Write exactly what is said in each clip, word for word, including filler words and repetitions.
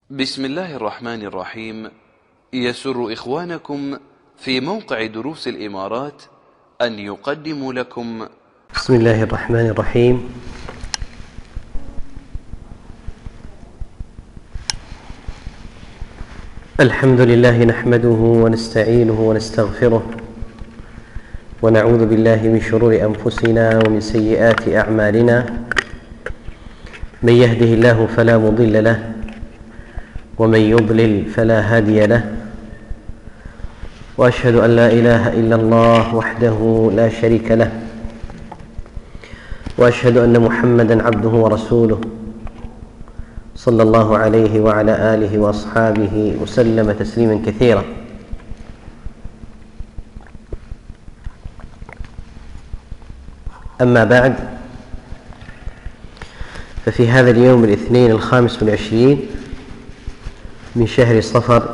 بسم الله الرحمن الرحيم. يسر إخوانكم في موقع دروس الإمارات أن يقدموا لكم بسم الله الرحمن الرحيم. الحمد لله نحمده ونستعينه ونستغفره ونعوذ بالله من شرور أنفسنا ومن سيئات أعمالنا. من يهده الله فلا مضل له ومن يضلل فلا هادي له، وأشهد أن لا إله إلا الله وحده لا شريك له، وأشهد أن محمدًا عبده ورسوله صلى الله عليه وعلى آله وأصحابه وسلم تسليمًا كثيرًا. أما بعد، ففي هذا اليوم الاثنين الخامس والعشرين من شهر صفر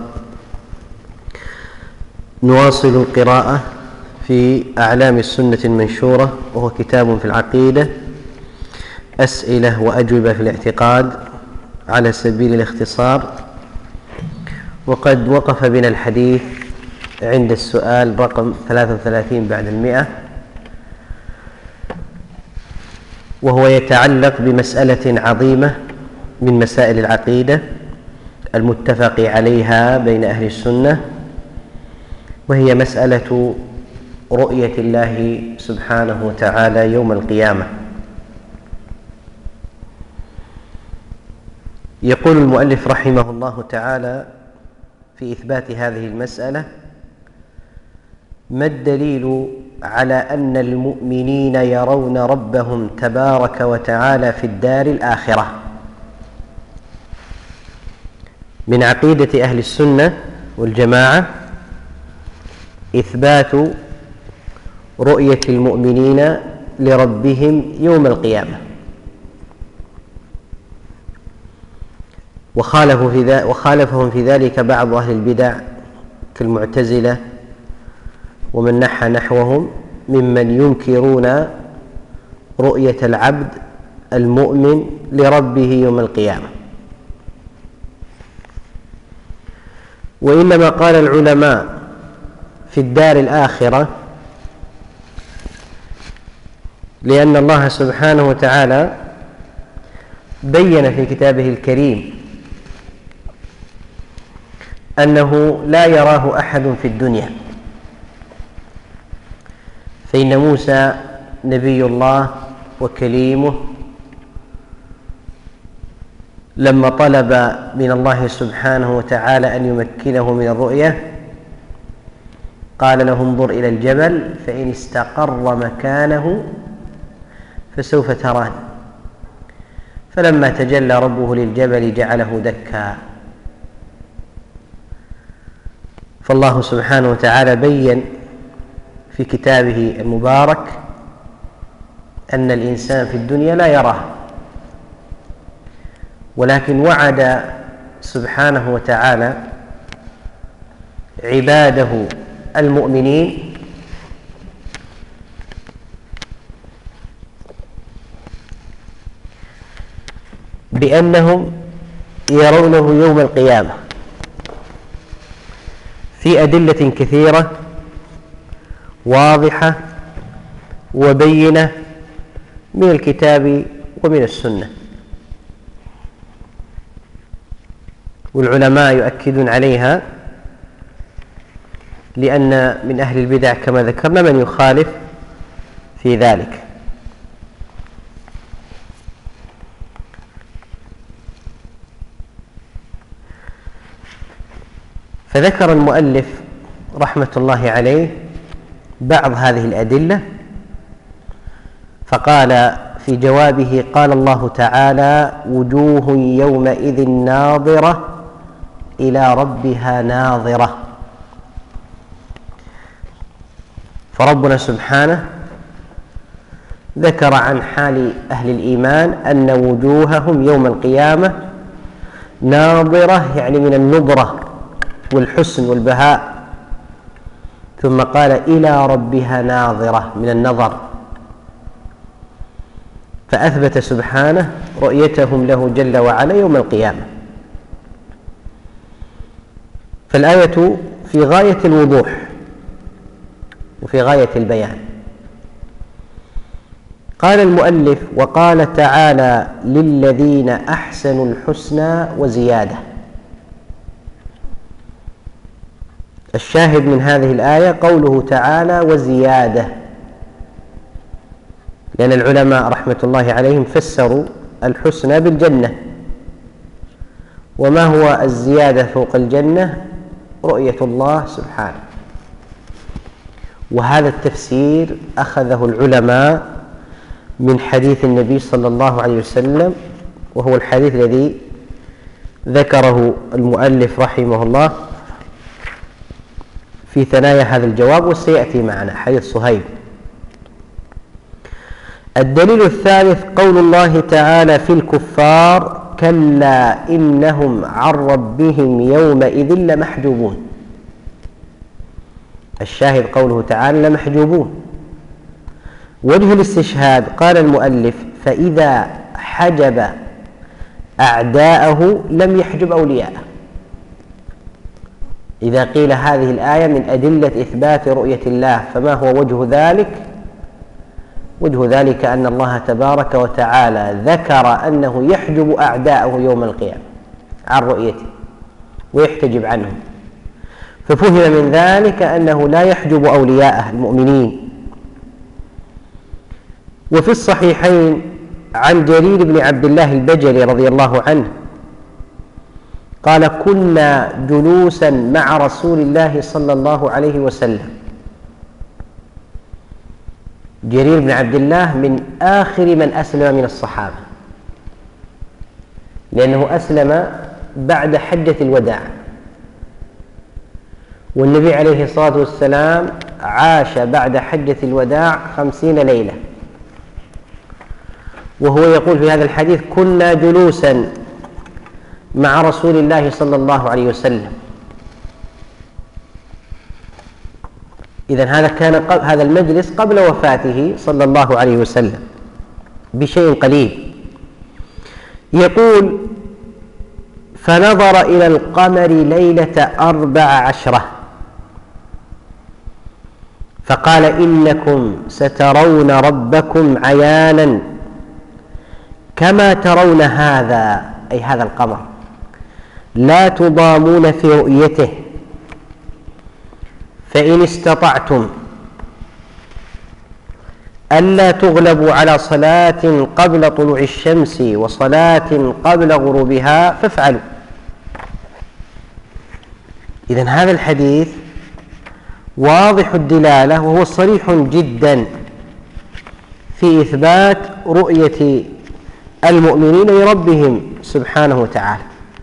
نواصل القراءة في أعلام السنة المنشورة، وهو كتاب في العقيدة، أسئلة وأجوبة في الاعتقاد على سبيل الاختصار. وقد وقف بنا الحديث عند السؤال رقم ثلاثة وثلاثين بعد المئة، وهو يتعلق بمسألة عظيمة من مسائل العقيدة المتفق عليها بين أهل السنة، وهي مسألة رؤية الله سبحانه وتعالى يوم القيامة. يقول المؤلف رحمه الله تعالى في إثبات هذه المسألة: ما الدليل على أن المؤمنين يرون ربهم تبارك وتعالى في الدار الآخرة؟ من عقيدة أهل السنة والجماعة إثبات رؤية المؤمنين لربهم يوم القيامة، وخالفوا في ذلك وخالفهم في ذلك بعض أهل البدع كالمعتزلة ومن نحى نحوهم ممن ينكرون رؤية العبد المؤمن لربه يوم القيامة. وإنما قال العلماء في الدار الآخرة لأن الله سبحانه وتعالى بين في كتابه الكريم أنه لا يراه أحد في الدنيا، فإن موسى نبي الله وكليمه لما طلب من الله سبحانه وتعالى أن يمكنه من الرؤية قال له: انظر إلى الجبل فإن استقر مكانه فسوف تراني. فلما تجلى ربه للجبل جعله دكا. فالله سبحانه وتعالى بين في كتابه المبارك أن الإنسان في الدنيا لا يراه، ولكن وعد سبحانه وتعالى عباده المؤمنين بأنهم يرونه يوم القيامة في أدلة كثيرة واضحة وبينة من الكتاب ومن السنة، والعلماء يؤكدون عليها، لأن من أهل البدع كما ذكرنا من يخالف في ذلك. فذكر المؤلف رحمة الله عليه بعض هذه الأدلة، فقال في جوابه: قال الله تعالى: وجوه يومئذ ناظرة إلى ربها ناظرة. فربنا سبحانه ذكر عن حال أهل الإيمان أن وجوههم يوم القيامة ناظرة، يعني من النظرة والحسن والبهاء، ثم قال: إلى ربها ناظرة، من النظر. فأثبت سبحانه رؤيتهم له جل وعلا يوم القيامة. فالآية في غاية الوضوح وفي غاية البيان. قال المؤلف: وقال تعالى: للذين أحسنوا الحسنى وزيادة. الشاهد من هذه الآية قوله تعالى وزيادة، لأن العلماء رحمة الله عليهم فسروا الحسنى بالجنة، وما هو الزيادة فوق الجنة؟ رؤية الله سبحانه. وهذا التفسير أخذه العلماء من حديث النبي صلى الله عليه وسلم، وهو الحديث الذي ذكره المؤلف رحمه الله في ثنايا هذا الجواب، وسيأتي معنا حديث صهيب. الدليل الثالث قول الله تعالى في الكفار: كلا إنهم عن ربهم يومئذ لمحجوبون. الشاهد قوله تعالى لمحجوبون. وجه الاستشهاد قال المؤلف: فإذا حجب أعداءه لم يحجب أولياءه. إذا قيل هذه الآية من أدلة إثبات رؤية الله، فما هو وجه ذلك؟ وجه ذلك أن الله تبارك وتعالى ذكر أنه يحجب أعداءه يوم القيامة عن رؤيته ويحتجب عنهم، ففهم من ذلك أنه لا يحجب أولياءه المؤمنين. وفي الصحيحين عن جرير بن عبد الله البجلي رضي الله عنه قال: كنا جلوسا مع رسول الله صلى الله عليه وسلم. جرير بن عبد الله من آخر من أسلم من الصحابة، لأنه أسلم بعد حجة الوداع، والنبي عليه الصلاة والسلام عاش بعد حجة الوداع خمسين ليلة، وهو يقول في هذا الحديث: كنا جلوسا مع رسول الله صلى الله عليه وسلم. إذن هذا كان هذا المجلس قبل وفاته صلى الله عليه وسلم بشيء قليل. يقول: فنظر إلى القمر ليلة أربع عشرة فقال: إنكم سترون ربكم عيانا كما ترون هذا، أي هذا القمر، لا تضامون في رؤيته، فإن استطعتم ألا تغلبوا على صلاة قبل طلوع الشمس وصلاة قبل غروبها فافعلوا. إذن هذا الحديث واضح الدلالة وهو صريح جدا في إثبات رؤية المؤمنين لربهم سبحانه وتعالى.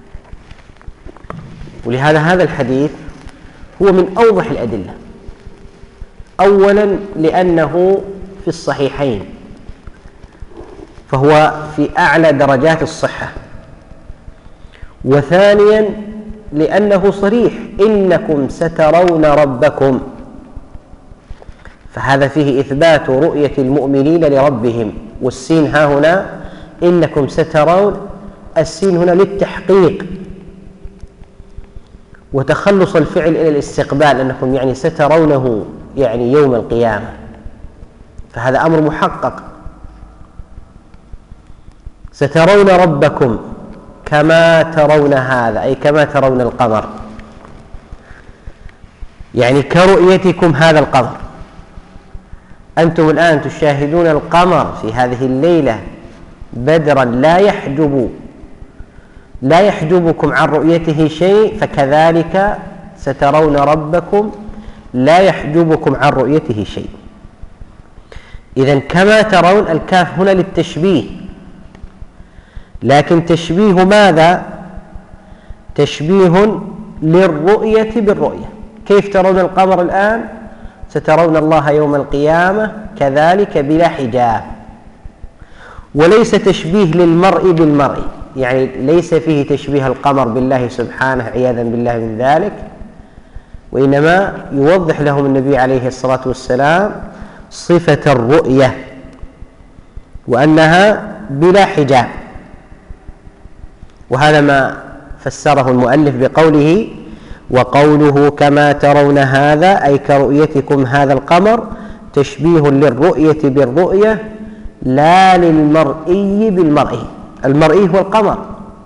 ولهذا هذا الحديث هو من أوضح الأدلة، أولا لأنه في الصحيحين فهو في أعلى درجات الصحة، وثانيا لأنه صريح: إنكم سترون ربكم، فهذا فيه إثبات رؤية المؤمنين لربهم. والسين ها هنا إنكم سترون، السين هنا للتحقيق وتخلص الفعل إلى الاستقبال، أنكم يعني سترونه يعني يوم القيامة، فهذا أمر محقق. سترون ربكم كما ترون هذا، أي كما ترون القمر، يعني كرؤيتكم هذا القمر. أنتم الآن تشاهدون القمر في هذه الليلة بدرا لا يحجب لا يحجبكم عن رؤيته شيء، فكذلك سترون ربكم لا يحجبكم عن رؤيته شيء. إذن كما ترون، الكاف هنا للتشبيه، لكن تشبيه ماذا؟ تشبيه للرؤية بالرؤية. كيف ترون القمر الآن؟ سترون الله يوم القيامة كذلك بلا حجاب، وليس تشبيه للمرء بالمرء، يعني ليس فيه تشبيه القمر بالله سبحانه عياذا بالله من ذلك، وإنما يوضح لهم النبي عليه الصلاة والسلام صفة الرؤية وأنها بلا حجاب. وهذا ما فسره المؤلف بقوله: وقوله كما ترون هذا أي كرؤيتكم هذا القمر تشبيه للرؤية بالرؤية لا للمرئي بالمرئي. المرئي هو القمر،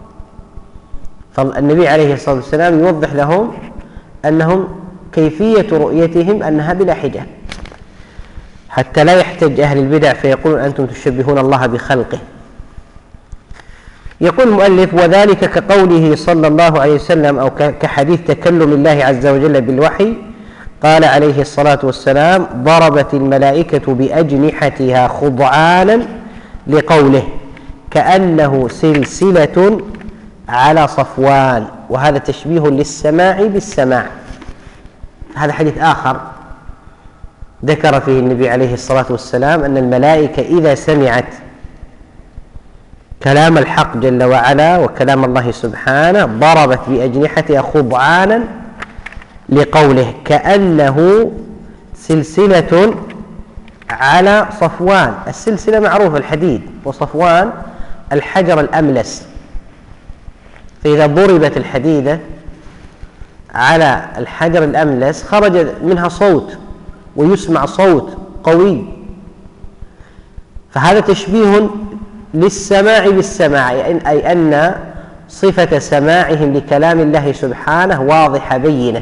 فالنبي عليه الصلاة والسلام يوضح لهم أنهم كيفية رؤيتهم أنها بلا حجاب، حتى لا يحتج أهل البدع فيقولون أنتم تشبهون الله بخلقه. يقول المؤلف وذلك كقوله صلى الله عليه وسلم أو كحديث تكلم الله عز وجل بالوحي، قال عليه الصلاة والسلام ضربت الملائكة بأجنحتها خضعانا لقوله كأنه سلسلة على صفوان، وهذا تشبيه للسماع بالسماع. هذا حديث آخر ذكر فيه النبي عليه الصلاة والسلام أن الملائكة إذا سمعت كلام الحق جل وعلا وكلام الله سبحانه ضربت بأجنحتها خضعانا لقوله كأنه سلسلة على صفوان. السلسلة معروف الحديد، وصفوان الحجر الأملس، فإذا ضربت الحديدة على الحجر الأملس خرج منها صوت ويسمع صوت قوي، فهذا تشبيه للسماع بالسماع، أي أن صفة سماعهم لكلام الله سبحانه واضحة بينة.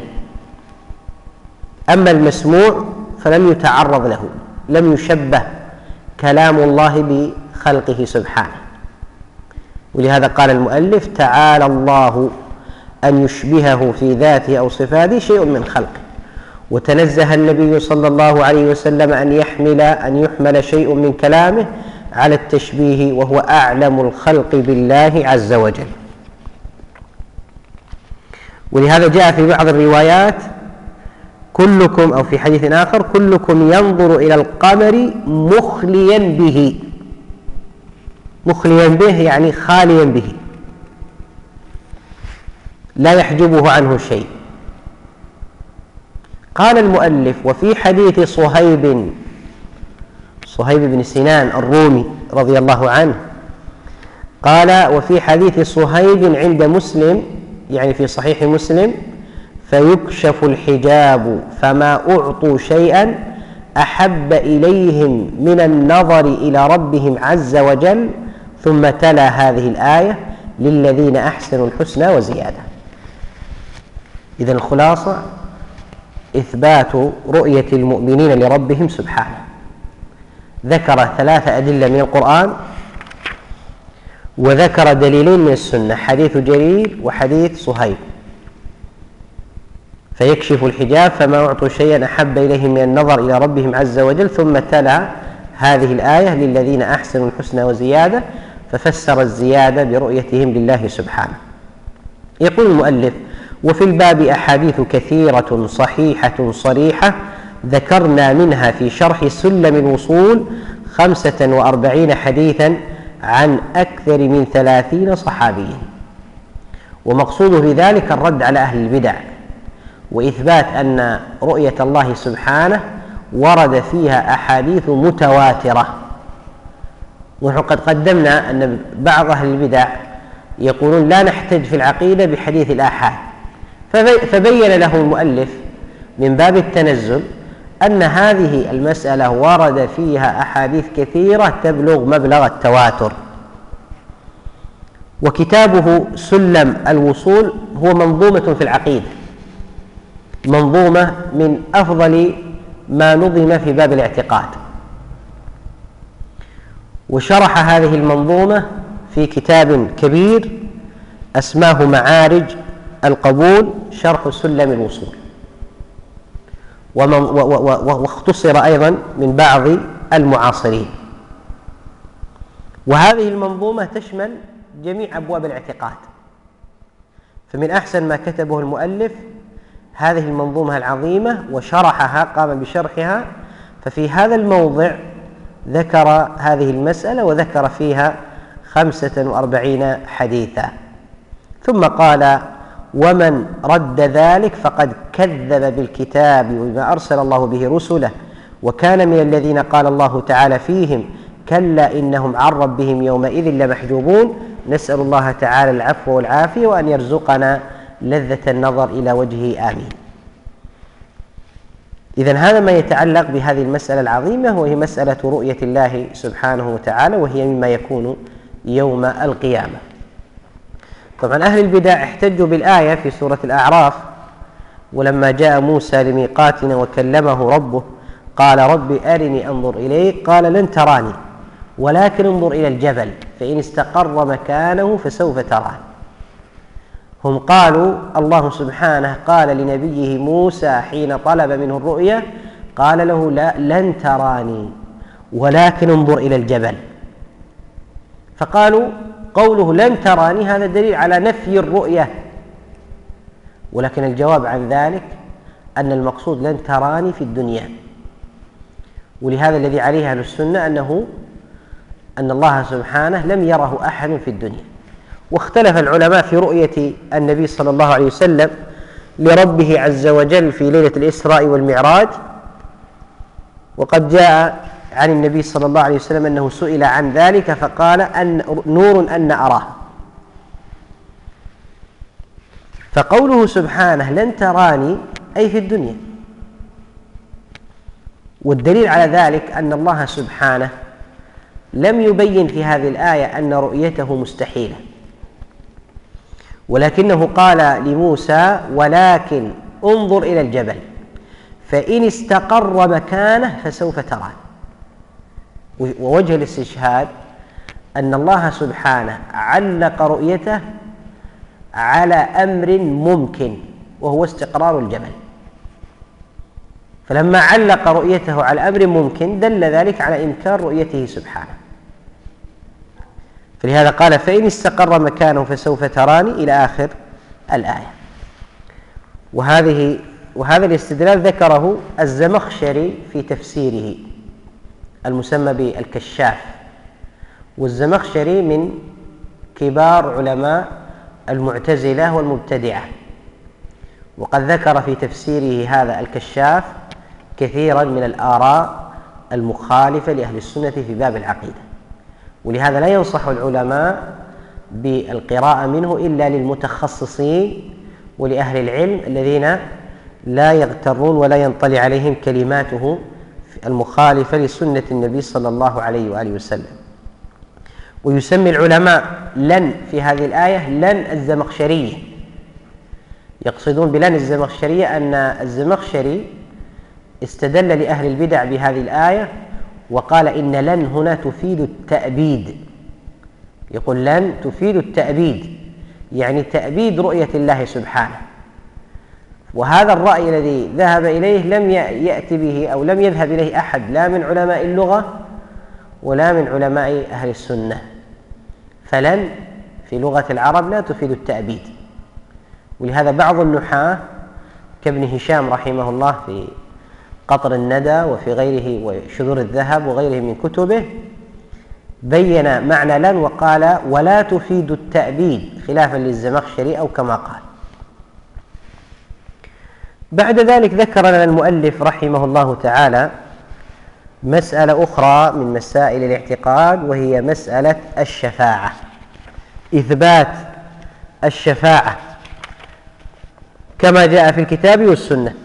أما المسموع فلم يتعرض له، لم يشبه كلام الله بخلقه سبحانه. ولهذا قال المؤلف تعالى الله أن يشبهه في ذاته أو صفاته شيء من خلقه، وتنزه النبي صلى الله عليه وسلم أن يحمل أن يحمل شيء من كلامه على التشبيه، وهو أعلم الخلق بالله عز وجل. ولهذا جاء في بعض الروايات كلكم أو في حديث آخر كلكم ينظر إلى القمر مخليا به. مخليا به يعني خاليا به، لا يحجبه عنه شيء. قال المؤلف وفي حديث صهيب صهيب بن سنان الرومي رضي الله عنه قال وفي حديث صهيب عند مسلم يعني في صحيح مسلم فيكشف الحجاب فما أعطوا شيئا أحب إليهم من النظر إلى ربهم عز وجل، ثم تلا هذه الآية للذين أحسنوا الحسنى وزيادة. إذن الخلاصة إثبات رؤية المؤمنين لربهم سبحانه. ذكر ثلاث أدلة من القرآن، وذكر دليلين من السنة، حديث جرير وحديث صهيب. فيكشف الحجاب فما أعطوا شيئا أحب إليهم من النظر إلى ربهم عز وجل، ثم تلا هذه الآية للذين أحسنوا الحسنى وزيادة، ففسر الزيادة برؤيتهم لله سبحانه. يقول المؤلف وفي الباب أحاديث كثيرة صحيحة صريحة ذكرنا منها في شرح سلم الوصول خمسة وأربعين حديثا عن أكثر من ثلاثين صحابيا، ومقصوده بذلك الرد على أهل البدع وإثبات أن رؤية الله سبحانه ورد فيها أحاديث متواترة. ونحن قد قدمنا أن بعض أهل البدع يقولون لا نحتج في العقيدة بحديث الآحاد، فبين له المؤلف من باب التنزل أن هذه المسألة ورد فيها أحاديث كثيرة تبلغ مبلغ التواتر. وكتابه سلم الوصول هو منظومة في العقيدة، منظومة من أفضل ما نظم في باب الاعتقاد، وشرح هذه المنظومة في كتاب كبير أسماه معارج القبول شرح سلم الوصول، واختصر أيضا من بعض المعاصرين. وهذه المنظومة تشمل جميع أبواب الاعتقاد، فمن أحسن ما كتبه المؤلف هذه المنظومة العظيمة وشرحها، قام بشرحها. ففي هذا الموضع ذكر هذه المسألة وذكر فيها خمسة وأربعين حديثا، ثم قال ومن رد ذلك فقد كذب بالكتاب وبما أرسل الله به رسله، وكان من الذين قال الله تعالى فيهم كلا إنهم عن ربهم يومئذ لمحجوبون. نسأل الله تعالى العفو والعافية وأن يرزقنا لذة النظر إلى وجهه آمين. إذن هذا ما يتعلق بهذه المسألة العظيمة، وهي مسألة رؤية الله سبحانه وتعالى، وهي مما يكون يوم القيامة. طبعا أهل البدع احتجوا بالآية في سورة الأعراف: ولما جاء موسى لميقاتنا وكلمه ربه قال رب أرني أنظر إليك قال لن تراني ولكن انظر إلى الجبل فإن استقر مكانه فسوف تراني. هم قالوا الله سبحانه قال لنبيه موسى حين طلب منه الرؤيا قال له لا لن تراني ولكن انظر إلى الجبل، فقالوا قوله لن تراني هذا دليل على نفي الرؤية، ولكن الجواب عن ذلك أن المقصود لن تراني في الدنيا. ولهذا الذي عليه أهل السنة أنه أن الله سبحانه لم يره أحد في الدنيا. واختلف العلماء في رؤية النبي صلى الله عليه وسلم لربه عز وجل في ليلة الإسراء والمعراج، وقد جاء عن النبي صلى الله عليه وسلم أنه سئل عن ذلك فقال أن نور أن أراه. فقوله سبحانه لن تراني أي في الدنيا، والدليل على ذلك أن الله سبحانه لم يبين في هذه الآية أن رؤيته مستحيلة، ولكنه قال لموسى ولكن انظر إلى الجبل فإن استقر مكانه فسوف تراني. ووجه الاستشهاد أن الله سبحانه علق رؤيته على أمر ممكن وهو استقرار الجبل، فلما علق رؤيته على أمر ممكن دل ذلك على إمكان رؤيته سبحانه، فلهذا قال فإن استقر مكانه فسوف تراني إلى آخر الآية. وهذه وهذا الاستدلال ذكره الزمخشري في تفسيره المسمى بالكشاف، والزمخشري من كبار علماء المعتزلة والمبتدعة، وقد ذكر في تفسيره هذا الكشاف كثيرا من الآراء المخالفة لأهل السنة في باب العقيدة، ولهذا لا ينصح العلماء بالقراءة منه إلا للمتخصصين ولأهل العلم الذين لا يغترون ولا ينطلي عليهم كلماته المخالفة لسنة النبي صلى الله عليه وآله وسلم. ويسمي العلماء لن في هذه الآية لن الزمخشرية، يقصدون بلن الزمخشرية أن الزمخشري استدل لأهل البدع بهذه الآية وقال إن لن هنا تفيد التأبيد، يقول لن تفيد التأبيد يعني تأبيد رؤية الله سبحانه، وهذا الرأي الذي ذهب إليه لم يأتي به أو لم يذهب إليه أحد لا من علماء اللغة ولا من علماء أهل السنة. فلن في لغة العرب لا تفيد التأبيد، ولهذا بعض النحاة كابن هشام رحمه الله في قطر الندى وفي غيره وشذور الذهب وغيره من كتبه بين معنى لن وقال ولا تفيد التأبيد خلافا للزمخشري أو كما قال. بعد ذلك ذكر لنا المؤلف رحمه الله تعالى مسألة أخرى من مسائل الاعتقاد، وهي مسألة الشفاعة، إثبات الشفاعة كما جاء في الكتاب والسنة.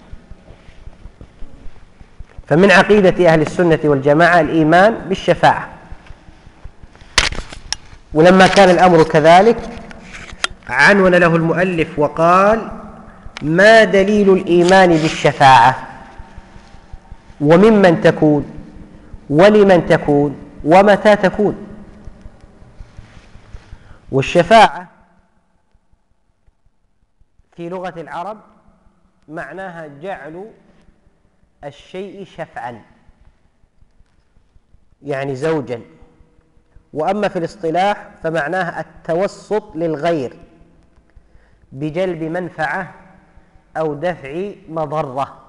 فمن عقيدة أهل السنة والجماعة الإيمان بالشفاعة، ولما كان الأمر كذلك عنون له المؤلف وقال ما دليل الإيمان بالشفاعة وممن تكون ولمن تكون ومتى تكون. والشفاعة في لغة العرب معناها جعل الشيء شفعا يعني زوجا، وأما في الاصطلاح فمعناها التوسط للغير بجلب منفعة أو دفع مضرة.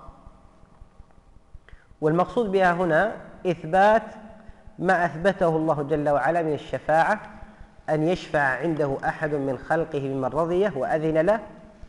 والمقصود بها هنا إثبات ما أثبته الله جل وعلا من الشفاعة، أن يشفع عنده أحد من خلقه بمن رضيه وأذن له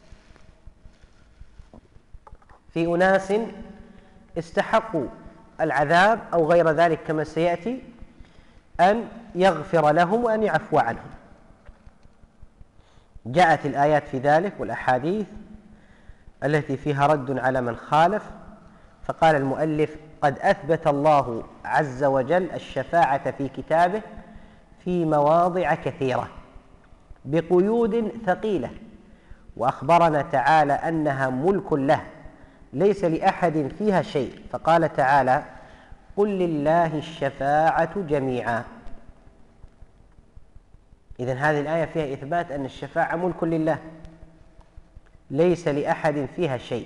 في أناس استحقوا العذاب أو غير ذلك كما سيأتي، أن يغفر لهم وأن يعفو عنهم. جاءت الآيات في ذلك والأحاديث التي فيها رد على من خالف. فقال المؤلف: قد أثبت الله عز وجل الشفاعة في كتابه في مواضع كثيرة بقيود ثقيلة، وأخبرنا تعالى أنها ملك له ليس لأحد فيها شيء، فقال تعالى: قل لله الشفاعة جميعا. إذن هذه الآية فيها إثبات أن الشفاعة ملك لله ليس لأحد فيها شيء.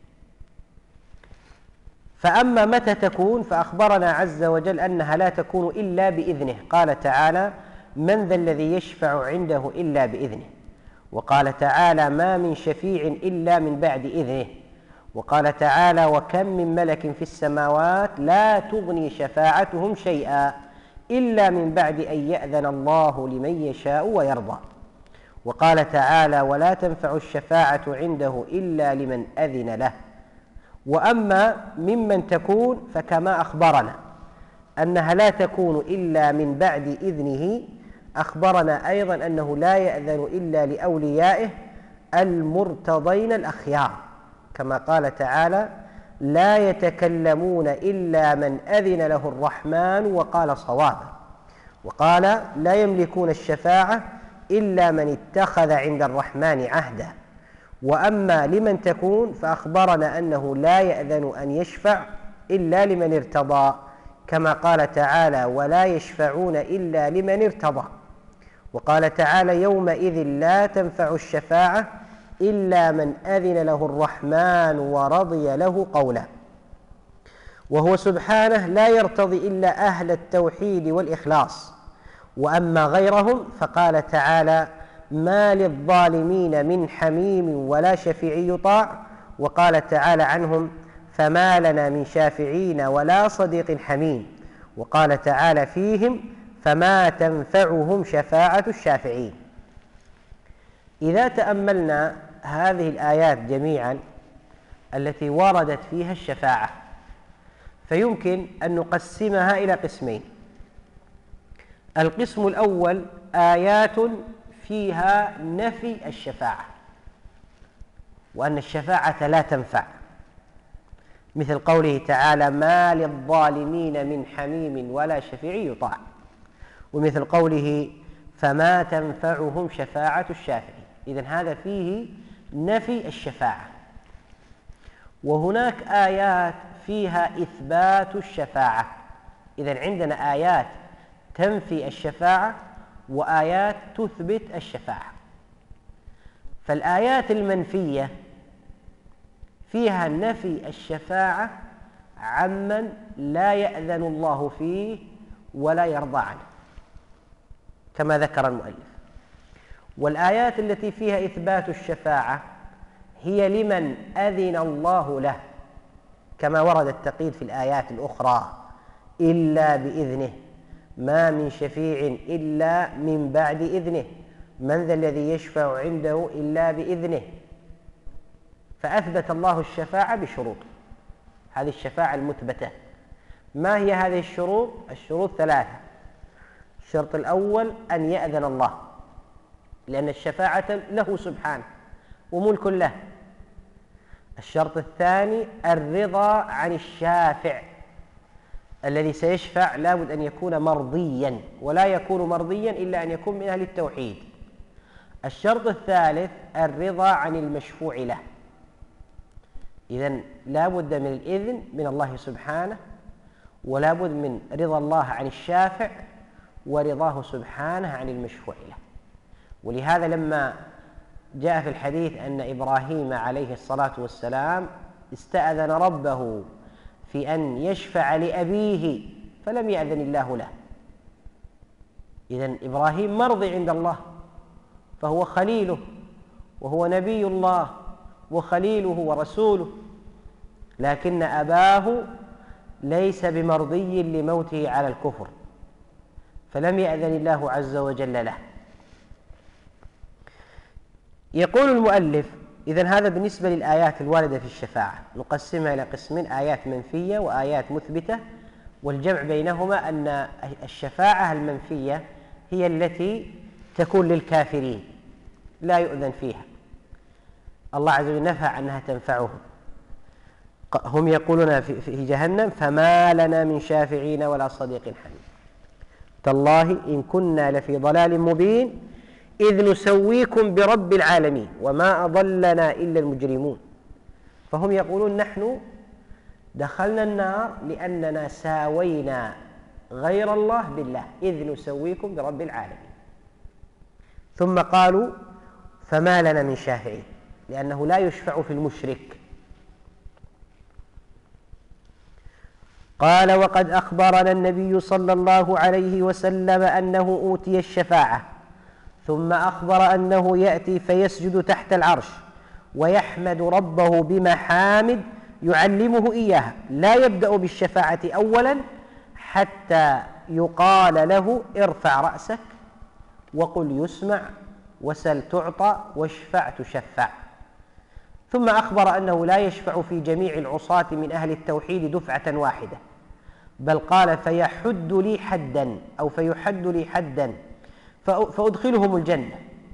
فأما متى تكون فأخبرنا عز وجل أنها لا تكون إلا بإذنه، قال تعالى: من ذا الذي يشفع عنده إلا بإذنه. وقال تعالى: ما من شفيع إلا من بعد إذنه. وقال تعالى: وكم من ملك في السماوات لا تغني شفاعتهم شيئا إلا من بعد أن يأذن الله لمن يشاء ويرضى. وقال تعالى: ولا تنفع الشفاعة عنده إلا لمن أذن له. وأما ممن تكون فكما أخبرنا أنها لا تكون إلا من بعد إذنه، أخبرنا أيضا أنه لا يأذن إلا لأوليائه المرتضين الأخيار، كما قال تعالى: لا يتكلمون إلا من أذن له الرحمن وقال صوابا. وقال: لا يملكون الشفاعة إلا من اتخذ عند الرحمن عهدا. وأما لمن تكون فأخبرنا أنه لا يأذن أن يشفع إلا لمن ارتضى، كما قال تعالى: ولا يشفعون إلا لمن ارتضى. وقال تعالى: يومئذ لا تنفع الشفاعة إلا من أذن له الرحمن ورضي له قولا. وهو سبحانه لا يرتضي إلا أهل التوحيد والإخلاص. وأما غيرهم فقال تعالى: ما للظالمين من حميم ولا شفيع يطاع. وقال تعالى عنهم: فما لنا من شافعين ولا صديق حميم. وقال تعالى فيهم: فما تنفعهم شفاعة الشافعين. إذا تأملنا هذه الآيات جميعا التي وردت فيها الشفاعة فيمكن أن نقسمها إلى قسمين. القسم الأول آيات فيها نفي الشفاعة، وأن الشفاعة لا تنفع، مثل قوله تعالى: ما للظالمين من حميم ولا شفيع يطاع. ومثل قوله: فما تنفعهم شفاعة الشافعين. إذن هذا فيه نفي الشفاعة. وهناك آيات فيها إثبات الشفاعة. إذن عندنا آيات تنفي الشفاعة وآيات تثبت الشفاعة. فالآيات المنفية فيها نفي الشفاعة عمن لا يأذن الله فيه ولا يرضى عنه، كما ذكر المؤلف. والآيات التي فيها إثبات الشفاعة هي لمن أذن الله له، كما ورد التقييد في الآيات الأخرى: إلا بإذنه، ما من شفيع إلا من بعد إذنه، من ذا الذي يشفع عنده إلا بإذنه. فأثبت الله الشفاعة بشروط، هذه الشفاعة المثبتة. ما هي هذه الشروط؟ الشروط ثلاثة. الشرط الأول أن يأذن الله، لأن الشفاعة له سبحانه وملك له. الشرط الثاني الرضا عن الشافع الذي سيشفع، لا بد أن يكون مرضيا، ولا يكون مرضيا إلا أن يكون من أهل التوحيد. الشرط الثالث الرضا عن المشفوع له. إذن لا بد من الإذن من الله سبحانه، ولا بد من رضا الله عن الشافع ورضاه سبحانه عن المشفوع له. ولهذا لما جاء في الحديث أن إبراهيم عليه الصلاة والسلام استأذن ربه في أن يشفع لأبيه فلم يأذن الله له. إذن إبراهيم مرضي عند الله، فهو خليله وهو نبي الله وخليله ورسوله، لكن أباه ليس بمرضي لموته على الكفر، فلم يأذن الله عز وجل له. يقول المؤلف: إذن هذا بالنسبة للآيات الواردة في الشفاعة، نقسمها إلى قسمين: آيات منفية وآيات مثبتة. والجمع بينهما أن الشفاعة المنفية هي التي تكون للكافرين، لا يؤذن فيها، الله عز وجل نفى عنها تنفعهم. هم يقولون في جهنم فما لنا من شافعين ولا صديق حميم، تالله إن كنا لفي ضلال مبين إذ نسويكم برب العالمين وما أضلنا إلا المجرمون. فهم يقولون نحن دخلنا النار لأننا ساوينا غير الله بالله إذ نسويكم برب العالمين. ثم قالوا فما لنا من شافعين، لأنه لا يشفع في المشرك. قال وقد أخبرنا النبي صلى الله عليه وسلم أنه أوتي الشفاعة، ثم أخبر أنه يأتي فيسجد تحت العرش ويحمد ربه بمحامد يعلمه إياها، لا يبدأ بالشفاعة أولا حتى يقال له ارفع رأسك وقل يسمع وسل تعطى واشفع تشفع. ثم أخبر أنه لا يشفع في جميع العصاة من أهل التوحيد دفعة واحدة، بل قال فيحد لي حدا أو فيحد لي حدا فأدخلهم الجنة،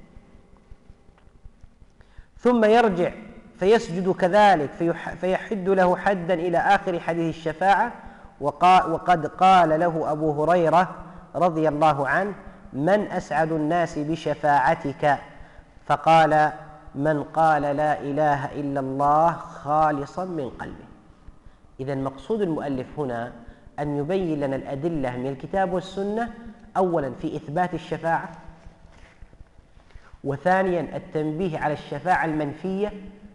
ثم يرجع فيسجد كذلك فيحد له حدا إلى آخر حديث الشفاعة. وقد قال له أبو هريرة رضي الله عنه من أسعد الناس بشفاعتك؟ فقال من قال لا إله إلا الله خالصا من قلبه. إذن مقصود المؤلف هنا أن يبين لنا الأدلة من الكتاب والسنة، أولا في إثبات الشفاعة، وثانيا التنبيه على الشفاعة المنفية،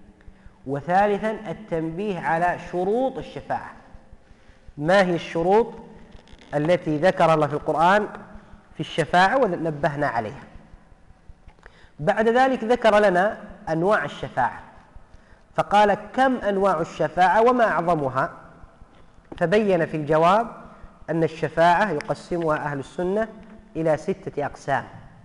وثالثا التنبيه على شروط الشفاعة. ما هي الشروط التي ذكر الله في القرآن في الشفاعة ونبهنا عليها؟ بعد ذلك ذكر لنا أنواع الشفاعة، فقال كم أنواع الشفاعة وما أعظمها؟ فبين في الجواب أن الشفاعة يقسمها أهل السنة إلى ستة أقسام.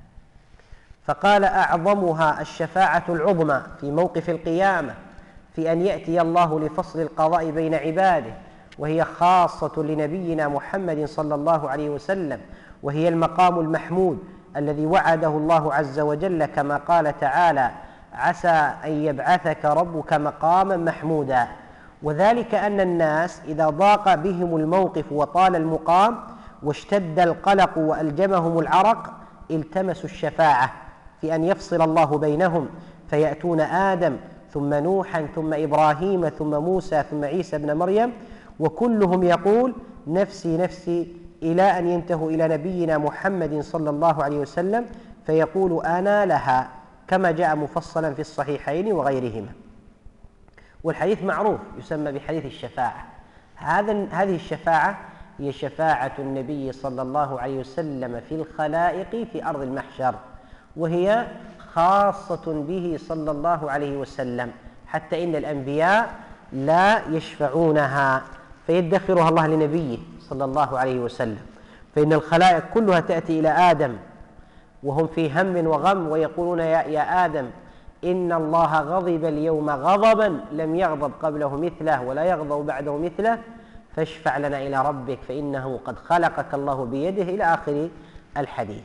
فقال أعظمها الشفاعة العظمى في موقف القيامة، في أن يأتي الله لفصل القضاء بين عباده، وهي خاصة لنبينا محمد صلى الله عليه وسلم، وهي المقام المحمود الذي وعده الله عز وجل كما قال تعالى عسى أن يبعثك ربك مقاما محمودا. وذلك أن الناس إذا ضاق بهم الموقف وطال المقام واشتد القلق وألجمهم العرق التمسوا الشفاعة في أن يفصل الله بينهم، فيأتون آدم ثم نوحا ثم إبراهيم ثم موسى ثم عيسى ابن مريم، وكلهم يقول نفسي نفسي، إلى أن ينتهوا إلى نبينا محمد صلى الله عليه وسلم فيقول أنا لها، كما جاء مفصلا في الصحيحين وغيرهما. والحديث معروف يسمى بحديث الشفاعة. هذا هذه الشفاعة هي شفاعة النبي صلى الله عليه وسلم في الخلائق في أرض المحشر، وهي خاصة به صلى الله عليه وسلم، حتى إن الأنبياء لا يشفعونها فيدخرها الله لنبيه صلى الله عليه وسلم. فإن الخلائق كلها تأتي إلى آدم وهم في هم وغم ويقولون يا, يا آدم إن الله غضب اليوم غضبا لم يغضب قبله مثله ولا يغضب بعده مثله، فاشفع لنا إلى ربك فإنه قد خلقك الله بيده إلى آخر الحديث.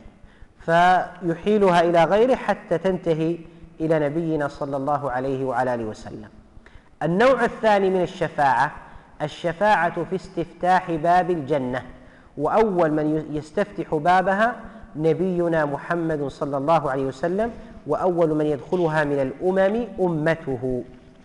فيحيلها إلى غيره حتى تنتهي إلى نبينا صلى الله عليه وعلى آله وسلم. النوع الثاني من الشفاعة الشفاعة في استفتاح باب الجنة، وأول من يستفتح بابها نبينا محمد صلى الله عليه وسلم، وأول من يدخلها من الأمم أمته.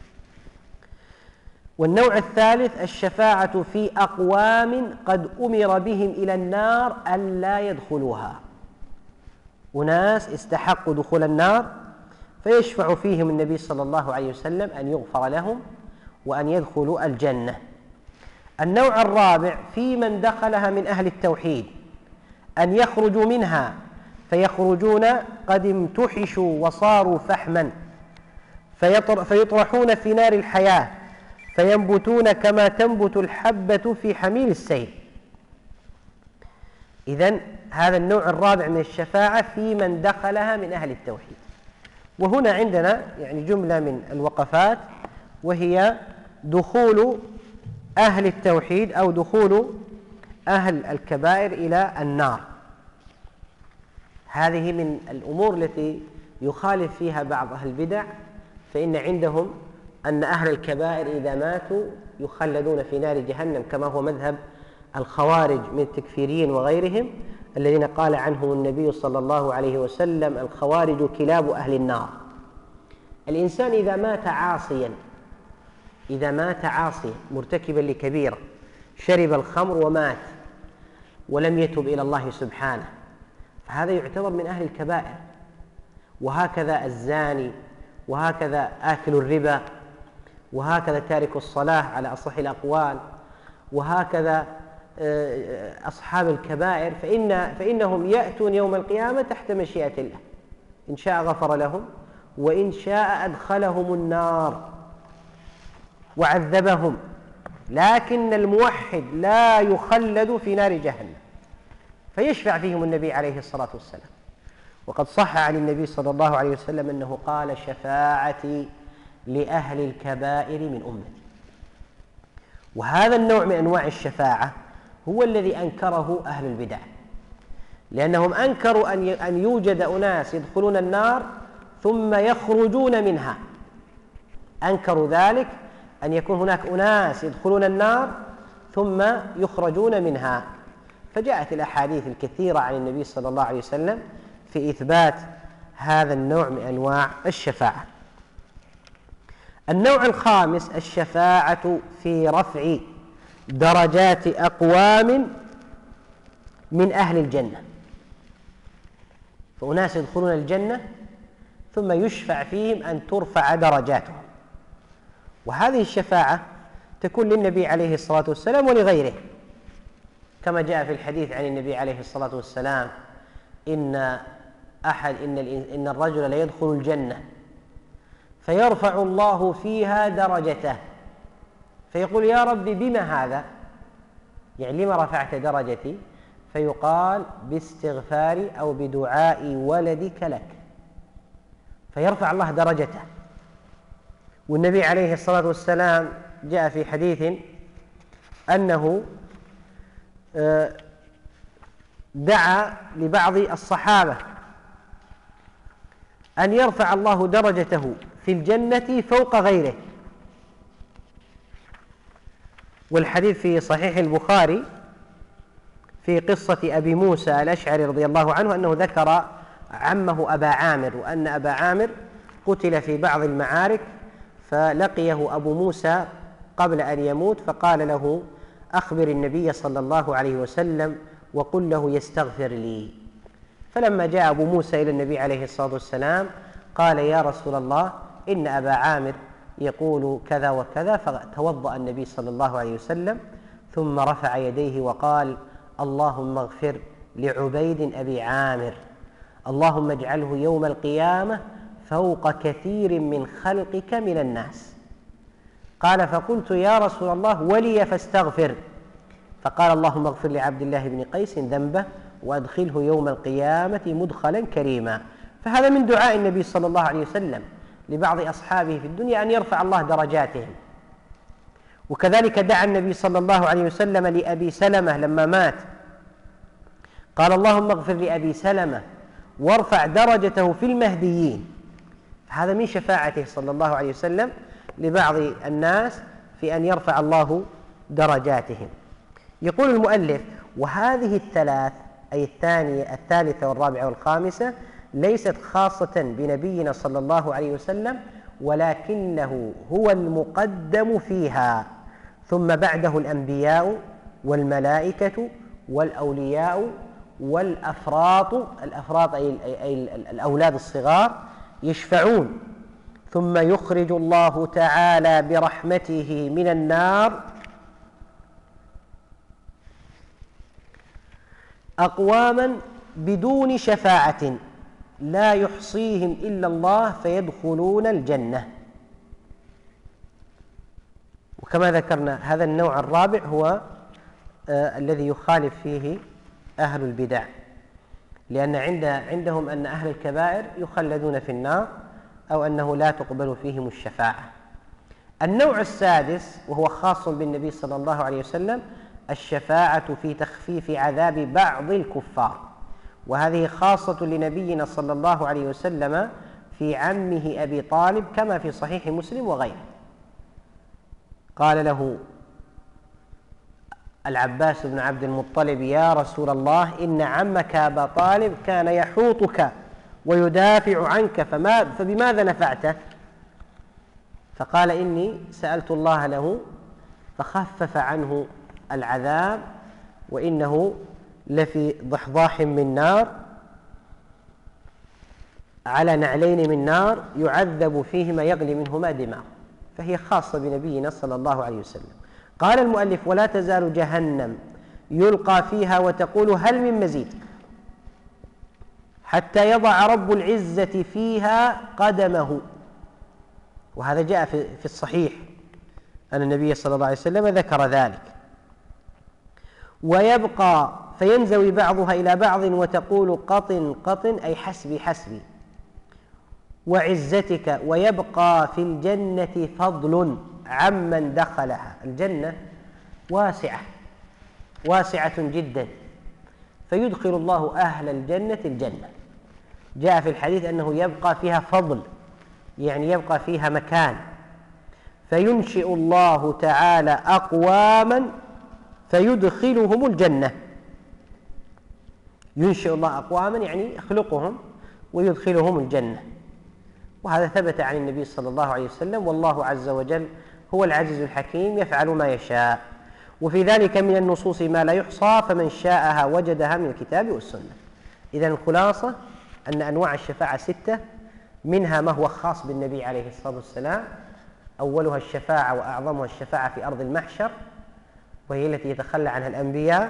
والنوع الثالث الشفاعة في أقوام قد أمر بهم إلى النار ألا يدخلوها، أناس استحقوا دخول النار فيشفع فيهم النبي صلى الله عليه وسلم أن يغفر لهم وأن يدخلوا الجنة. النوع الرابع في من دخلها من أهل التوحيد أن يخرجوا منها فيخرجون قد امتحشوا وصاروا فحما فيطرحون في نار الحياة فينبتون كما تنبت الحبة في حميل السيل. إذن هذا النوع الرابع من الشفاعة في من دخلها من أهل التوحيد. وهنا عندنا يعني جملة من الوقفات، وهي دخول أهل التوحيد أو دخول أهل الكبائر إلى النار. هذه من الأمور التي يخالف فيها بعض أهل البدع، فإن عندهم أن أهل الكبائر إذا ماتوا يخلدون في نار جهنم، كما هو مذهب الخوارج من التكفيريين وغيرهم الذين قال عنهم النبي صلى الله عليه وسلم: الخوارج كلاب أهل النار. الإنسان إذا مات عاصيا إذا مات عاصيا مرتكبا لكبيرة، شرب الخمر ومات ولم يتب إلى الله سبحانه، فهذا يعتبر من أهل الكبائر. وهكذا الزاني، وهكذا آكل الربا، وهكذا تارك الصلاة على أصح الأقوال، وهكذا أصحاب الكبائر، فإن فإنهم يأتون يوم القيامة تحت مشيئة الله، إن شاء غفر لهم وإن شاء أدخلهم النار وعذبهم. لكن الموحد لا يخلد في نار جهنم، فيشفع فيهم النبي عليه الصلاة والسلام. وقد صح عن النبي صلى الله عليه وسلم أنه قال: شفاعتي لأهل الكبائر من أمتي. وهذا النوع من أنواع الشفاعة هو الذي أنكره أهل البدع، لأنهم أنكروا أن يوجد أناس يدخلون النار ثم يخرجون منها. أنكروا ذلك، أن يكون هناك أناس يدخلون النار ثم يخرجون منها. فجاءت الأحاديث الكثيرة عن النبي صلى الله عليه وسلم في إثبات هذا النوع من أنواع الشفاعة. النوع الخامس: الشفاعة في رفع درجات أقوام من أهل الجنة. فأناس يدخلون الجنة ثم يشفع فيهم أن ترفع درجاتهم، وهذه الشفاعة تكون للنبي عليه الصلاة والسلام ولغيره، كما جاء في الحديث عن النبي عليه الصلاة والسلام: إن أحد إن, إن الرجل لا يدخل الجنة فيرفع الله فيها درجته، فيقول: يا رب بما هذا؟ يعني لما رفعت درجتي؟ فيقال: باستغفاري أو بدعاء ولدك لك، فيرفع الله درجته. والنبي عليه الصلاة والسلام جاء في حديث أنه دعا لبعض الصحابة أن يرفع الله درجته في الجنة فوق غيره. والحديث في صحيح البخاري في قصة أبي موسى الأشعري رضي الله عنه أنه ذكر عمه أبا عامر، وأن أبا عامر قتل في بعض المعارك، فلقيه أبو موسى قبل أن يموت فقال له: أخبر النبي صلى الله عليه وسلم وقل له يستغفر لي. فلما جاء أبو موسى إلى النبي عليه الصلاة والسلام قال: يا رسول الله، إن أبا عامر يقول كذا وكذا. فتوضأ النبي صلى الله عليه وسلم ثم رفع يديه وقال: اللهم اغفر لعبيد أبي عامر، اللهم اجعله يوم القيامة فوق كثير من خلقك من الناس. قال: فقلت: يا رسول الله ولي فاستغفر. فقال: اللهم اغفر لعبد الله بن قيس ذنبه وأدخله يوم القيامة مدخلا كريما. فهذا من دعاء النبي صلى الله عليه وسلم لبعض أصحابه في الدنيا أن يرفع الله درجاتهم. وكذلك دعا النبي صلى الله عليه وسلم لأبي سلمة لما مات، قال: اللهم اغفر لأبي سلمة وارفع درجته في المهديين. هذا من شفاعته صلى الله عليه وسلم لبعض الناس في أن يرفع الله درجاتهم. يقول المؤلف: وهذه الثلاث، أي الثانية الثالثة والرابعة والخامسة، ليست خاصة بنبينا صلى الله عليه وسلم، ولكنه هو المقدم فيها، ثم بعده الأنبياء والملائكة والأولياء والأفراط. الأفراط أي الأولاد الصغار يشفعون، ثم يخرج الله تعالى برحمته من النار أقواما بدون شفاعة لا يحصيهم إلا الله فيدخلون الجنة. وكما ذكرنا هذا النوع الرابع هو آه الذي يخالف فيه أهل البدع، لأن عند عندهم أن أهل الكبائر يخلدون في النار أو أنه لا تقبل فيهم الشفاعة. النوع السادس وهو خاص بالنبي صلى الله عليه وسلم: الشفاعة في تخفيف عذاب بعض الكفار، وهذه خاصة لنبينا صلى الله عليه وسلم في عمه أبي طالب كما في صحيح مسلم وغيره. قال له العباس بن عبد المطلب: يا رسول الله، إن عمك أبا طالب كان يحوطك ويدافع عنك، فما فبماذا نفعته؟ فقال: إني سألت الله له فخفف عنه العذاب، وإنه لفي ضحضاح من نار على نعلين من نار يعذب فيهما يغلي منهما دماغه، فهي خاصة بنبينا صلى الله عليه وسلم. قال المؤلف: ولا تزال جهنم يلقى فيها وتقول هل من مزيد، حتى يضع رب العزة فيها قدمه. وهذا جاء في الصحيح أن النبي صلى الله عليه وسلم ذكر ذلك. ويبقى فينزوي بعضها إلى بعض وتقول قطن قطن، أي حسبي حسبي، وعزتك. ويبقى في الجنة فضل عمن دخلها. الجنة واسعة واسعة جدا، فيدخل الله أهل الجنة الجنة. جاء في الحديث أنه يبقى فيها فضل، يعني يبقى فيها مكان. فينشئ الله تعالى أقواما فيدخلهم الجنة. ينشئ الله أقواما يعني يخلقهم ويدخلهم الجنة، وهذا ثبت عن النبي صلى الله عليه وسلم. والله عز وجل هو العزيز الحكيم يفعل ما يشاء، وفي ذلك من النصوص ما لا يحصى، فمن شاءها وجدها من الكتاب والسنة. إذن الخلاصة أن أنواع الشفاعة ستة، منها ما هو خاص بالنبي عليه الصلاة والسلام، أولها الشفاعة وأعظمها الشفاعة في أرض المحشر، وهي التي يتخلى عنها الأنبياء،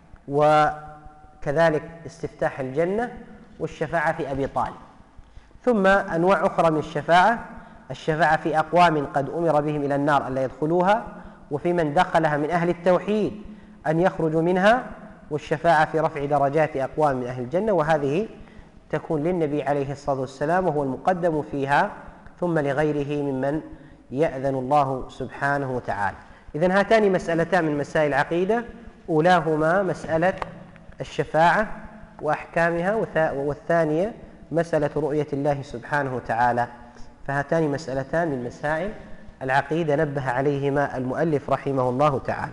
وكذلك استفتاح الجنة والشفاعة في أبي طالب. ثم أنواع أخرى من الشفاعة: الشفاعة في أقوام قد أمر بهم إلى النار ألا يدخلوها، وفي من دخلها من أهل التوحيد أن يخرجوا منها، والشفاعة في رفع درجات أقوام من أهل الجنة، وهذه تكون للنبي عليه الصلاة والسلام وهو المقدم فيها، ثم لغيره ممن يأذن الله سبحانه وتعالى. إذن هاتان مسألتان من مسائل العقيدة، أولاهما مسألة الشفاعة وأحكامها، والثانية مسألة رؤية الله سبحانه وتعالى. فهاتان مسألتان من مسائل العقيدة نبه عليهما المؤلف رحمه الله تعالى.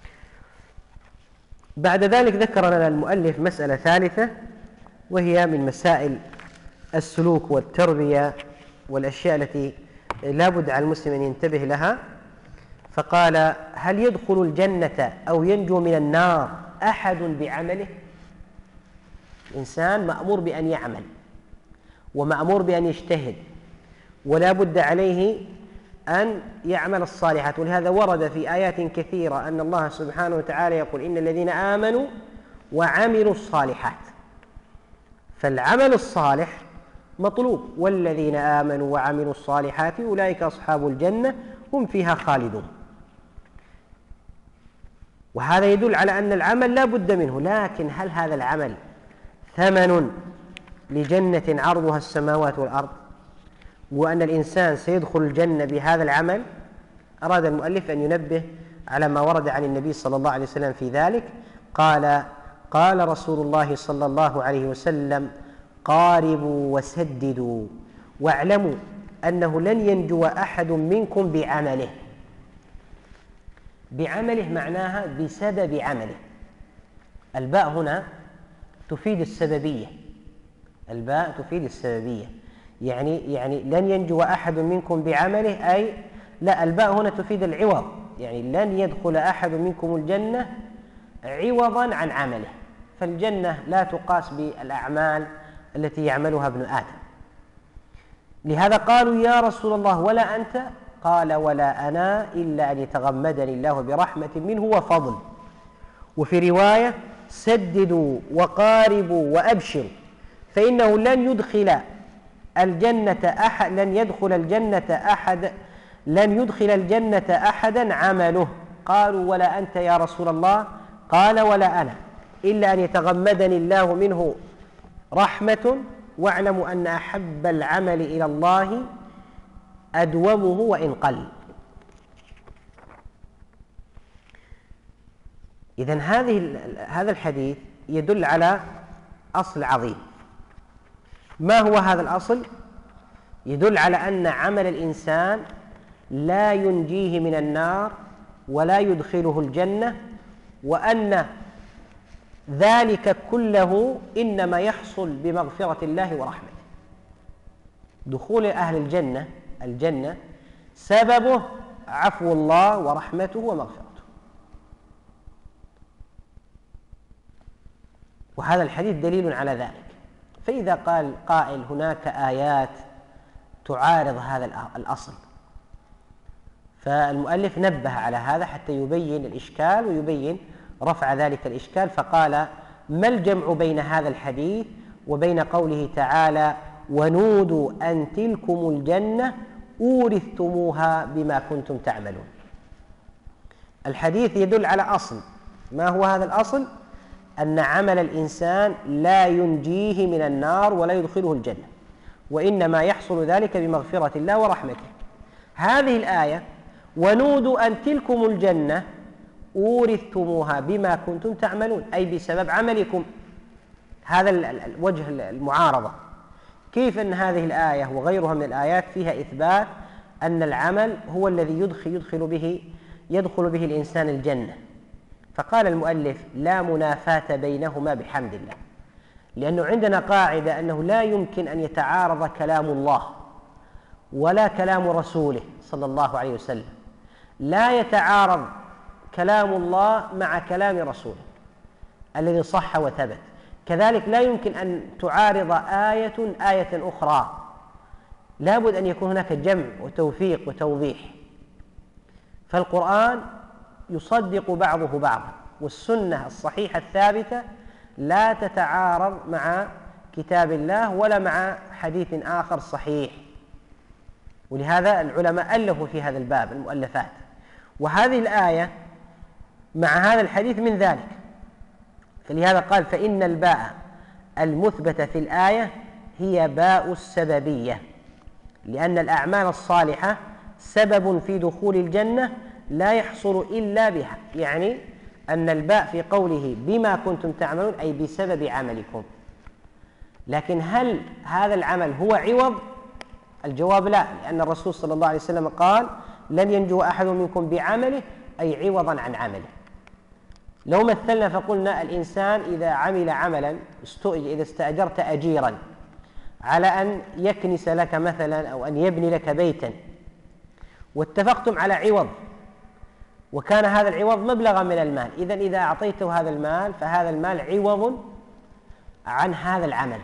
بعد ذلك ذكر لنا المؤلف مسألة ثالثة، وهي من مسائل السلوك والتربية والأشياء التي لا بد على المسلم أن ينتبه لها. فقال: هل يدخل الجنة أو ينجو من النار أحد بعمله؟ الإنسان مأمور بأن يعمل ومأمور بأن يجتهد، ولا بد عليه أن يعمل الصالحات. ولهذا ورد في آيات كثيرة أن الله سبحانه وتعالى يقول: إن الذين آمنوا وعملوا الصالحات. فالعمل الصالح مطلوب: والذين آمنوا وعملوا الصالحات أولئك أصحاب الجنة هم فيها خالدون. وهذا يدل على أن العمل لا بد منه، لكن هل هذا العمل ثمن لجنة عرضها السماوات والأرض، وأن الإنسان سيدخل الجنة بهذا العمل؟ أراد المؤلف أن ينبه على ما ورد عن النبي صلى الله عليه وسلم في ذلك. قال: قال رسول الله صلى الله عليه وسلم: قاربوا وسددوا، واعلموا أنه لن ينجو أحد منكم بعمله. بعمله معناها بسبب عمله. الباء هنا تفيد السببية، الباء تفيد السببية، يعني يعني لن ينجو أحد منكم بعمله، أي لا، الباء هنا تفيد العوض، يعني لن يدخل أحد منكم الجنة عوضا عن عمله. فالجنة لا تقاس بالأعمال التي يعملها ابن آدم. لهذا قالوا: يا رسول الله ولا أنت؟ قال: ولا أنا إلا أن يتغمدني الله برحمة منه وفضل. وفي رواية: سددوا وقاربوا وأبشروا، فإنه لن يدخل الجنة أحد لن يدخل الجنة أحد لن يدخل الجنة أحدا عمله. قالوا: ولا أنت يا رسول الله؟ قال: ولا أنا إلا أن يتغمدني الله منه رحمة، واعلموا أن أحب العمل إلى الله أدومه وإن قل. إذن هذه هذا الحديث يدل على أصل عظيم. ما هو هذا الأصل؟ يدل على أن عمل الإنسان لا ينجيه من النار ولا يدخله الجنة، وأن ذلك كله إنما يحصل بمغفرة الله ورحمته. دخول أهل الجنة الجنة سببه عفو الله ورحمته ومغفرته. وهذا الحديث دليل على ذلك. فإذا قال قائل هناك آيات تعارض هذا الأصل، فالمؤلف نبه على هذا حتى يبين الإشكال ويبين رفع ذلك الإشكال، فقال: ما الجمع بين هذا الحديث وبين قوله تعالى: ونودوا أن تلكم الجنة أورثتموها بما كنتم تعملون؟ الحديث يدل على أصل. ما هو هذا الأصل؟ أن عمل الإنسان لا ينجيه من النار ولا يدخله الجنة، وإنما يحصل ذلك بمغفرة الله ورحمته. هذه الآية: ونودوا أن تلكم الجنة أورثتموها بما كنتم تعملون، أي بسبب عملكم. هذا الوجه المعارضة. كيف أن هذه الآية وغيرها من الآيات فيها إثبات أن العمل هو الذي يدخل, يدخل, به, يدخل به الإنسان الجنة؟ فقال المؤلف: لا منافاة بينهما بحمد الله، لأنه عندنا قاعدة أنه لا يمكن أن يتعارض كلام الله ولا كلام رسوله صلى الله عليه وسلم، لا يتعارض كلام الله مع كلام رسوله الذي صح وثبت. كذلك لا يمكن أن تعارض آية آية أخرى، لا بد أن يكون هناك جمع وتوفيق وتوضيح. فالقرآن يصدق بعضه بعضا، والسنة الصحيحة الثابتة لا تتعارض مع كتاب الله ولا مع حديث آخر صحيح. ولهذا العلماء ألفوا في هذا الباب المؤلفات، وهذه الآية مع هذا الحديث من ذلك. فلهذا قال: فإن الباء المثبتة في الآية هي باء السببية، لأن الأعمال الصالحة سبب في دخول الجنة لا يحصل إلا بها. يعني أن الباء في قوله بما كنتم تعملون أي بسبب عملكم. لكن هل هذا العمل هو عوض؟ الجواب لا، لأن الرسول صلى الله عليه وسلم قال: لن ينجو أحد منكم بعمله، أي عوضا عن عمله. لو مثلنا فقلنا الإنسان إذا عمل عملا، إذا استأجرت أجيرا على أن يكنس لك مثلا أو أن يبني لك بيتا، واتفقتم على عوض، وكان هذا العوض مبلغا من المال، إذن إذا أعطيته هذا المال فهذا المال عوض عن هذا العمل.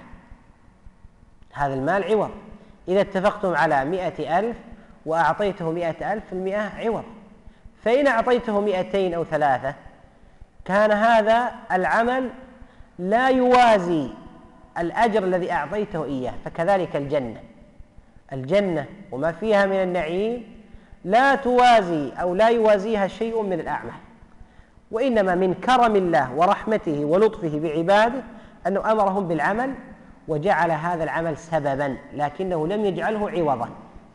هذا المال عوض. إذا اتفقتم على مئة ألف وأعطيته مئة ألف، المئة عوض. فإن أعطيته مئتين أو ثلاثة كان هذا العمل لا يوازي الأجر الذي أعطيته إياه. فكذلك الجنة الجنة وما فيها من النعيم لا توازي أو لا يوازيها شيء من الأعمال، وإنما من كرم الله ورحمته ولطفه بعباده أنه أمرهم بالعمل وجعل هذا العمل سببا، لكنه لم يجعله عوضا.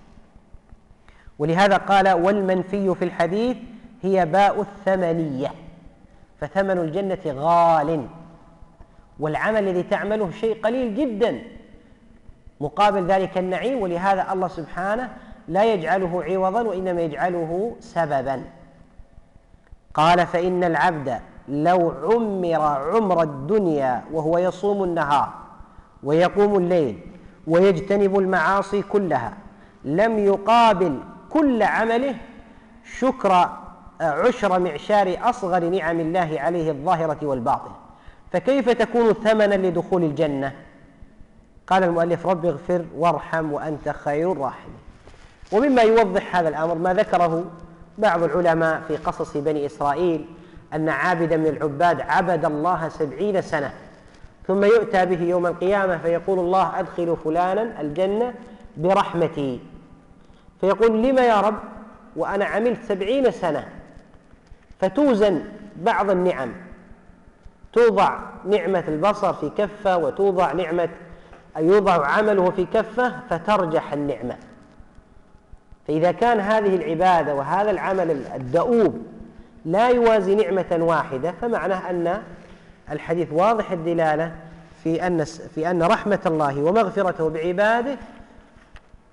ولهذا قال: والمنفي في الحديث هي باء الثمنية، فثمن الجنة غال، والعمل الذي تعمله شيء قليل جدا مقابل ذلك النعيم. ولهذا الله سبحانه لا يجعله عوضا وإنما يجعله سببا. قال: فإن العبد لو عمر عمر الدنيا وهو يصوم النهار ويقوم الليل ويجتنب المعاصي كلها لم يقابل كل عمله شكر عشر معشار أصغر نعم الله عليه الظاهرة والباطنة، فكيف تكون ثمنا لدخول الجنة؟ قال المؤلف: رب اغفر وارحم وأنت خير الراحمين. ومما يوضح هذا الأمر ما ذكره بعض العلماء في قصص بني إسرائيل، أن عابدا من العباد عبد الله سبعين سنة، ثم يؤتى به يوم القيامة فيقول الله: أدخل فلانا الجنة برحمتي. فيقول: لما يا رب وأنا عملت سبعين سنة؟ فتوزن بعض النعم، توضع نعمة البصر في كفة وتوضع نعمة يوضع عمله في كفة فترجح النعمة. فإذا كان هذه العبادة وهذا العمل الدؤوب لا يوازي نعمة واحدة، فمعناه أن الحديث واضح الدلالة في أن في أن رحمة الله ومغفرته بعباده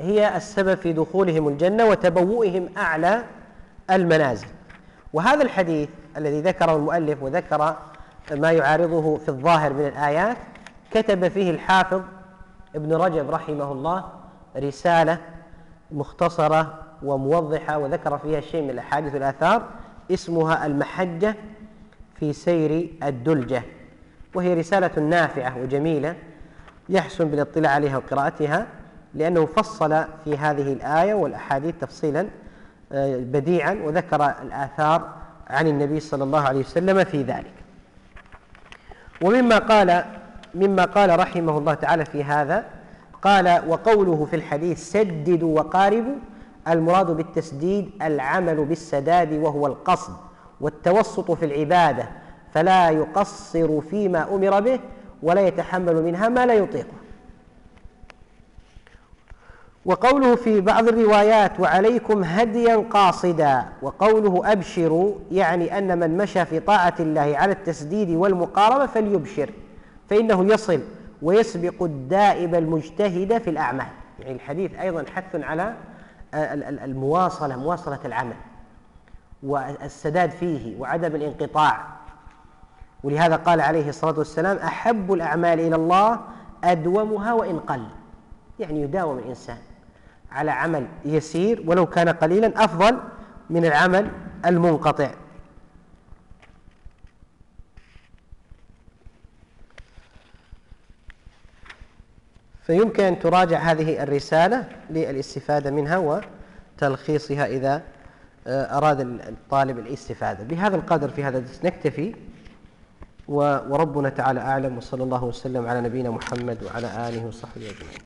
هي السبب في دخولهم الجنة وتبوؤهم أعلى المنازل. وهذا الحديث الذي ذكره المؤلف وذكر ما يعارضه في الظاهر من الآيات كتب فيه الحافظ ابن رجب رحمه الله رسالة مختصرة وموضحة وذكر فيها شيء من الأحاديث والآثار اسمها المحجة في سير الدلجة، وهي رسالة نافعة وجميلة يحسن بالاطلاع عليها وقراءتها، لأنه فصل في هذه الآية والأحاديث تفصيلا بديعا وذكر الآثار عن النبي صلى الله عليه وسلم في ذلك. ومما قال مما قال رحمه الله تعالى في هذا قال: وقوله في الحديث سددوا وقاربوا، المراد بالتسديد العمل بالسداد وهو القصد والتوسط في العبادة، فلا يقصر فيما أمر به ولا يتحمل منها ما لا يطيقه. وقوله في بعض الروايات وعليكم هديا قاصدا، وقوله أبشروا يعني أن من مشى في طاعة الله على التسديد والمقاربة فليبشر، فإنه يصل ويسبق الدائب المجتهد في الأعمال. يعني الحديث أيضا حث على المواصلة، مواصلة العمل والسداد فيه وعدم الانقطاع. ولهذا قال عليه الصلاة والسلام: أحب الأعمال إلى الله أدومها وإن قل، يعني يداوم الإنسان على عمل يسير ولو كان قليلا أفضل من العمل المنقطع. فيمكن أن تراجع هذه الرسالة للاستفادة منها وتلخيصها إذا أراد الطالب الاستفادة. بهذا القدر في هذا الدرس نكتفي، وربنا تعالى أعلم، وصلى الله وسلم على نبينا محمد وعلى آله وصحبه أجمعين.